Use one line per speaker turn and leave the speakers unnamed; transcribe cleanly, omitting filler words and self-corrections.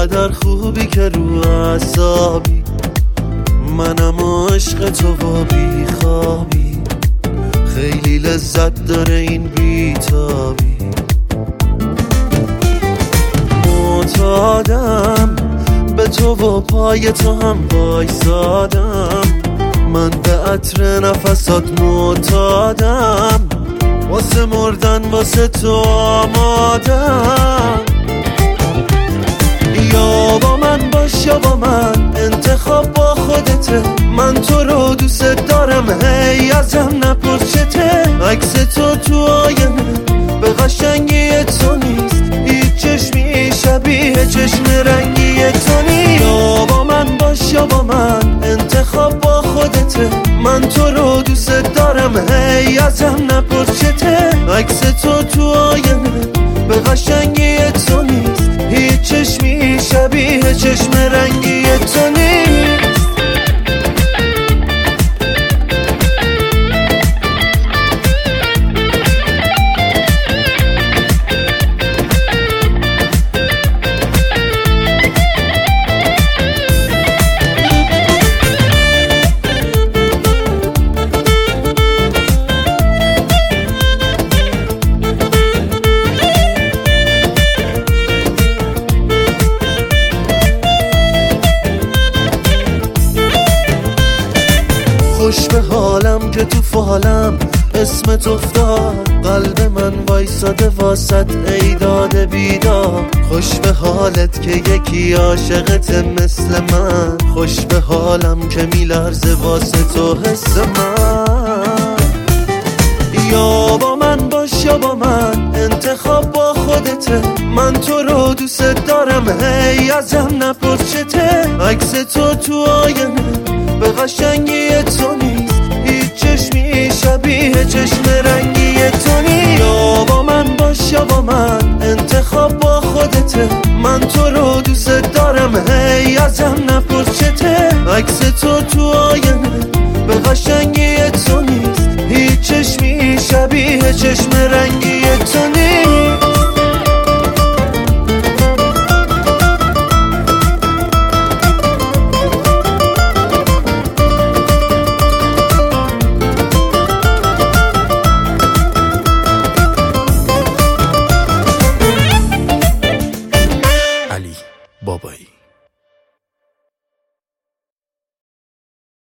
انقدر خوبی که رو اعصابی، منم عشق تو و بی خوابی، خیلی لذت داره این بیتابی. معتادم به تو و پای تو هم وایسادم، من به عطر نفسات معتادم، واسه مردن واسه تو آمادم. یا با من باش یا با من، انتخاب با خودته، من تو رو دوست دارم هی ازم نپرسته. عکس تو آینه به قشنگی تو نیست، هیچ چشمی شبیه چشم رنگی تو نیست. یا با من باش یا با من، انتخاب با خودته، من تو رو دوست دارم هی ازم نپرسته. عکس تو آینه به قشنگی تو نیست، هیچ چشمی شبیه چشم رنگی تو نیست. خوش به حالم که تو فالم اسمت افتاد، قلب من وایساده واسط ای داده بیدار. خوش به حالت که یکی عاشقت مثل من، خوش به حالم که میلرزه واسه تو حس من. یا با من باش یا با من، انتخاب با خودته، من تو رو دوست دارم هی ازم نپرسته. عکس تو آینه به قشنگی تو نیست، هیچ چشمی شبیه چشم رنگی تو نیست. یا با من باش یا با من، انتخاب با خودته، من تو رو دوست دارم هی ازم نپرسته. عکس تو آینه به قشنگی تو نیست، هیچ چشمی شبیه چشم رنگی تو نیست.
علی بابایی.